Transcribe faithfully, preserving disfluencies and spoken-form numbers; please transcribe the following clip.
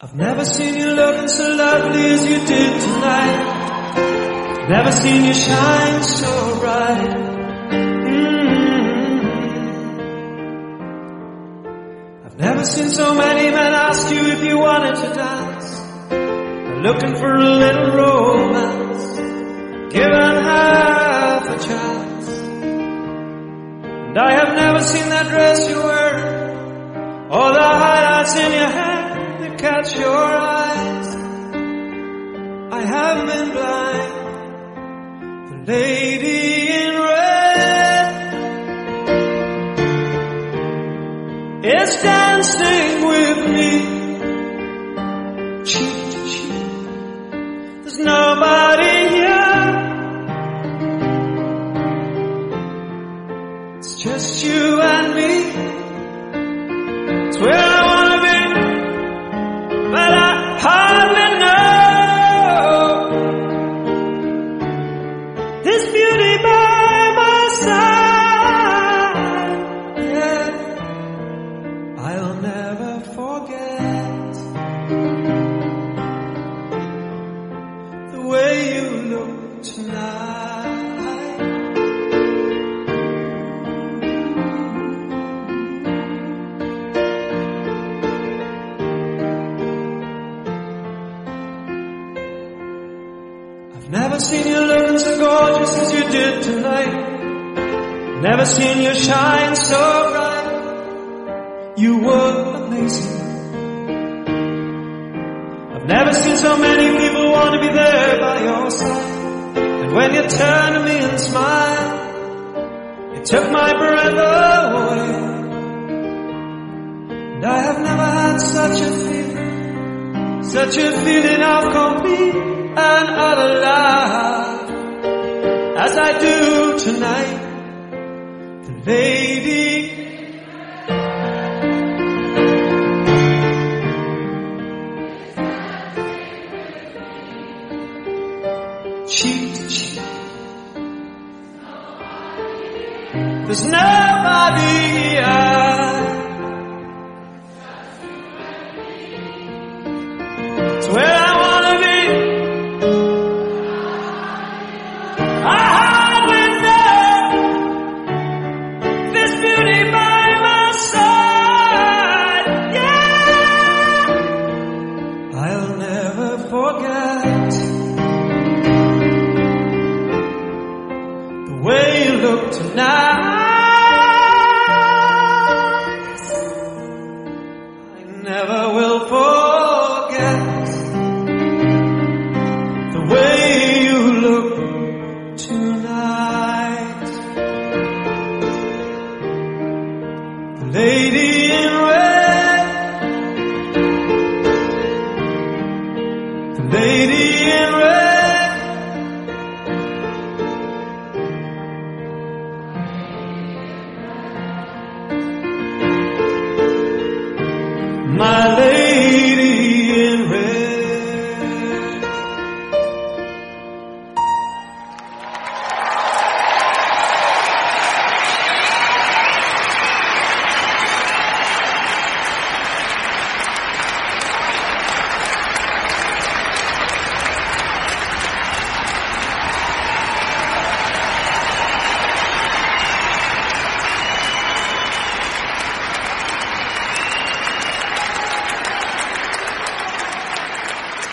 I've never seen you looking so lovely as you did tonight. Never seen you shine so bright. Mm-hmm. I've never seen so many men ask you if you wanted to dance. They're looking for a little romance, given half a chance. And I have never seen that dress you're wearing, or the highlights in your hair that catch your eyes. I have been blind. The lady in red is dancing with me, cheek to cheek. There's nobody here, it's just you and me. It's where I wanna be, but I hardly know this beauty by my side. Yeah, I'll never forget the way you look tonight. I've never seen you looking so gorgeous as you did tonight. Never seen you shine so bright. You were amazing. I've never seen so many people want to be there by your side. And when you turned to me and smiled, it took my breath away. And I have never had such a feeling, such a feeling of complete and utter love as I do tonight. The lady cheek to cheek. There's nobody here, it's where I wanna be. I hardly know this beauty by my side. Yeah, I'll never forget the way you look tonight. I never will forget the way you look tonight. The lady